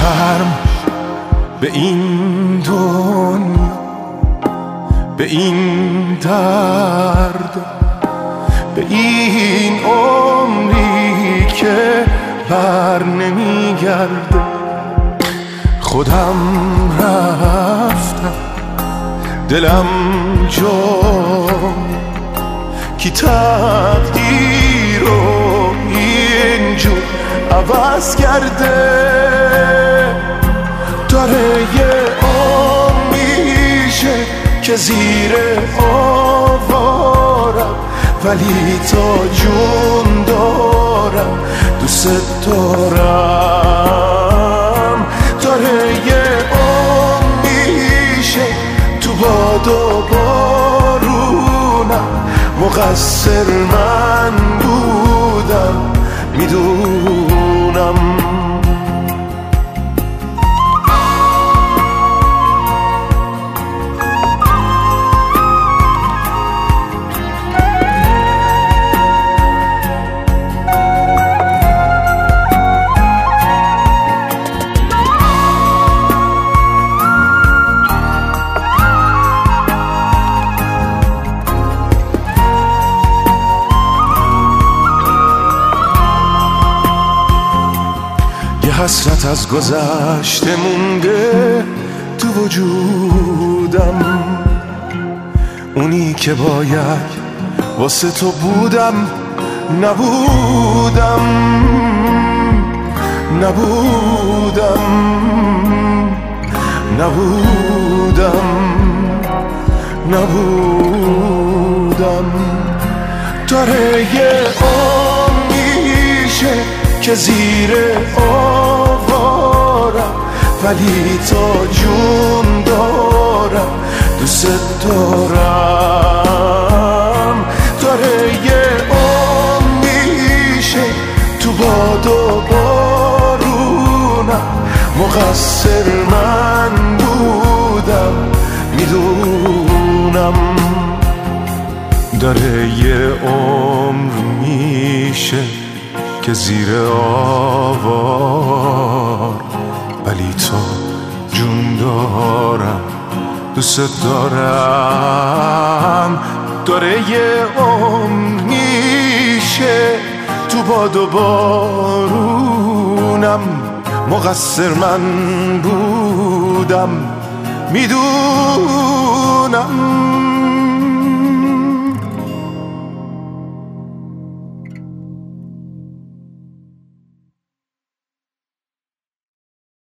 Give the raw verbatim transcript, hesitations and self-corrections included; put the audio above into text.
شرم به این دنیا، به این درد، به این عمری که بر نمیگرده. خودم رفتم دلم جا کی تقدیر رو اینجور عوض کرده. داره یه عمر میشه که زیر آوارم، ولی تا جون دارم دوست دارم. داره یه عمر میشه تو باد و بارونم، مقصر من بودم میدونم. حسرت از گذشته مونده تو وجودم، اونی که باید واسه تو بودم نبودم نبودم نبودم نبودم. داره یه عمر میشه که زیر آوارم، ولی تا جون دارم دوست دارم. داره یه عمر میشه تو باد و بارونم، مقصر من بودم میدونم. داره یه عمر میشه که زیر آوار، ولی تو جون دارم دوست دارم. داره یه عمر میشه تو باد و بارونم، مقصر من بودم میدونم.